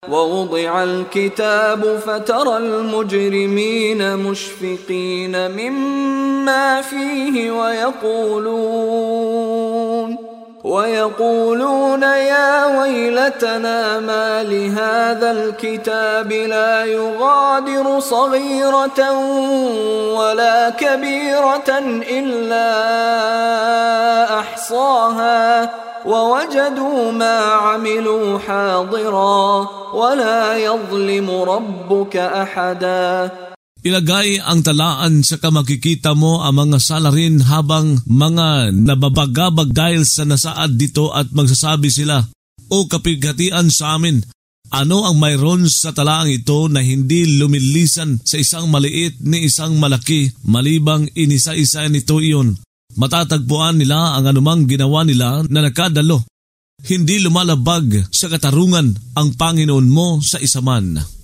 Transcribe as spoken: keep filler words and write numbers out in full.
ووضع الكتاب فترى المجرمين مشفقين مما فيه ويقولون ويقولون يا ويلتنا ما لهذا الكتاب لا يغادر صغيرة ولا كبيرة إلا أحصاها ووجدوا ما عملوا حاضرا ولا يظلم ربك أحدا. Ilagay ang talaan sa kamakikita mo ang mga salarin habang mga nababagabag dahil sa nasaad dito at magsasabi sila, O kapighatian sa amin, ano ang mayroon sa talaang ito na hindi lumilisan sa isang maliit ni isang malaki malibang inisa-isa nito iyon? Matatagpuan nila ang anumang ginawa nila na nakadalo. Hindi lumalabag sa katarungan ang Panginoon mo sa isaman.